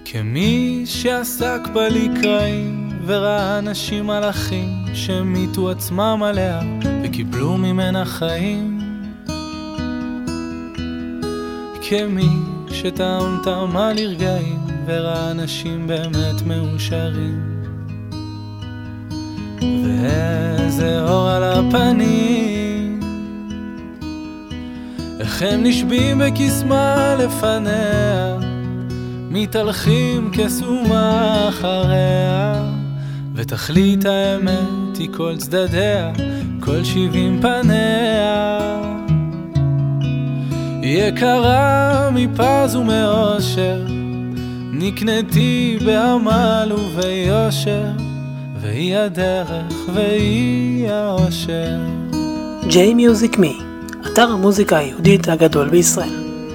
כמי שעסק בלקראים וראה אנשים מלאכים שמיתו עצמם עליה וקיבלו ממנה חיים, כמי שטעם טעמה לרגעים וראה אנשים באמת מאושרים, ואיזה אור על הפנים, איך הם נשבים בקסמה לפניה, מתהלכים כסומה אחריה, ותכלית האמת היא כל צדדיה, כל 70 פניה. יקרה מפז ומאושר, נקנתי בעמל וביושר, והיא הדרך והיא האושר. J-Music.me, אתר המוזיקה היהודית הגדול בישראל.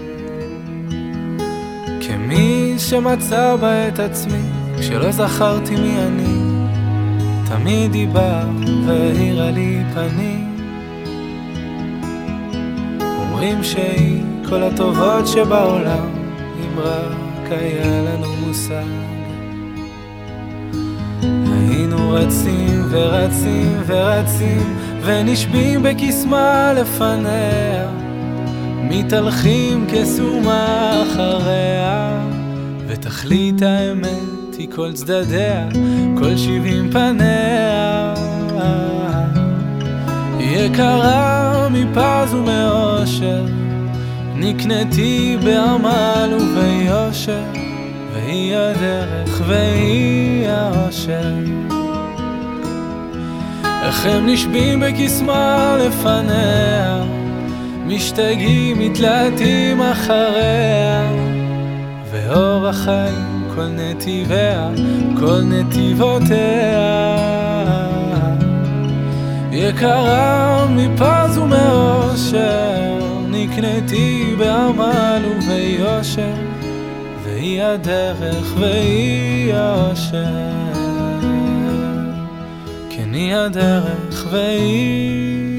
כמי שמצא בה את עצמי כשלא זכרתי מי אני, תמיד היא באה והאירה לי פנים, אומרים שהיא כל הטובות שבעולם, אם רק היה לנו מושג. היינו רצים ורצים ורצים ונשבים בקסמה לפניה, מתהלכים כסומה אחריה, ותכלית האמת היא כל צדדיה, כל 70 פניה. יקרה מפז ומאושר, נקנתי בעמל וביושר, והיא הדרך והיא האושר. איך הם נשבים בקסמה לפניה, משתגעים מתלהטים אחריה, ואור החיים כל נתיביה, כל נתיבותיה. יקרה מפז ומאושר, נקנתי בעמל וביושר, והיא הדרך והיא האושר. כן, היא הדרך והיא